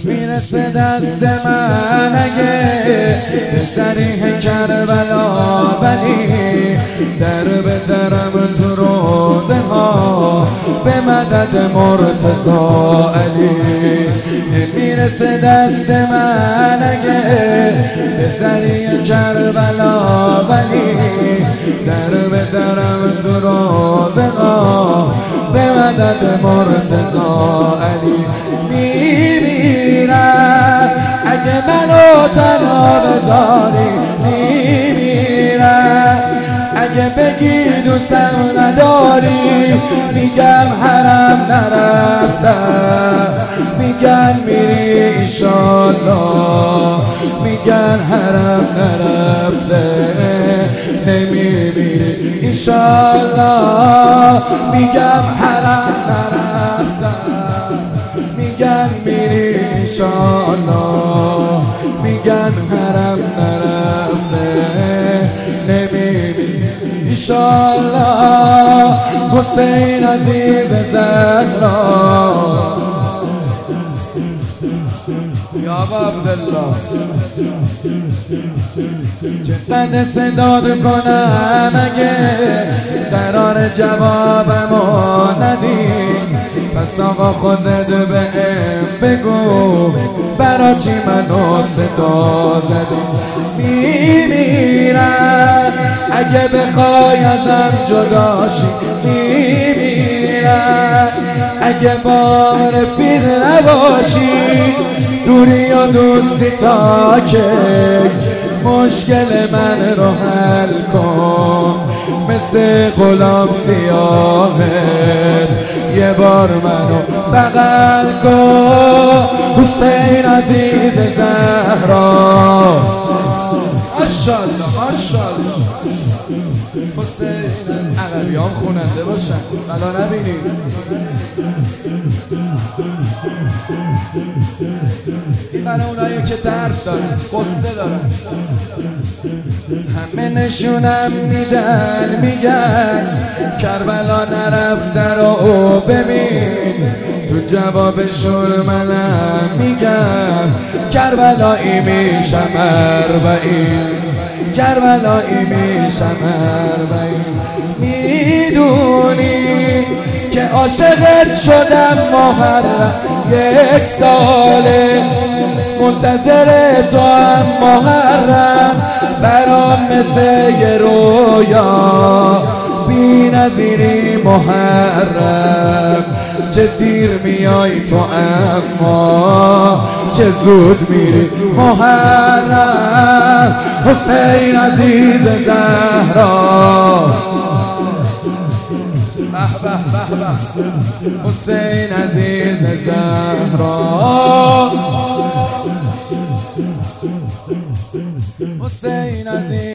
میرسه دست من اگه به صریح کربلا، ولی در به درم تو روزه ها به مدد مرتضی علی. میرسه دست من اگه به صریح کربلا، ولی در به درم تو روزه ها به مدد مرتضی علی. میمیرم اگه منو تنها بذاری، میمیرم اگه بگی دوستم نداری. میگم حرم نرفتم، میگن میری ایشالله، میگن حرم نرفته نمیمیری ایشالله. میگم حرم نرفتم، میگن میری ایشالله، میگن حرم نرفته نمیمیری ایشالله. حسین عزیز زهرا یا عبدالله، چقدر صدا بکنم اگه قرار جوابمو ندی؟ پس آقا خودت بهم بگو برا چی منو صدا زدی؟ میمیرم اگه بخوای ازم جداشی، میمیرم اگه با رفیق نباشی. دوری و دوستی تا که مشکل من رو حل کن، مثل غلام سیاهت یه بار منو بغل کن. حسین عزیز زهرا ماشاءالله ماشاءالله. حسین عقبیان خوننده باشن بلا نبینید. این برای اونایی که درد دارن، قصه دارن. همه نشونم میدن میگن کربلا نرفته رو ببین. تو جوابشون منم میگم کربلایی میشم اربعین، کربلایی میشم اربعین. میدونی که عاشقت شدم محرم، یک ساله منتظر تو هم محرم. برام مثل یه رویا بی نظیری محرم. چه دیر میای تو اما چه زود میری محرم. حسین عزیز زهرا حسین عزیز زهرا، حسین عزیز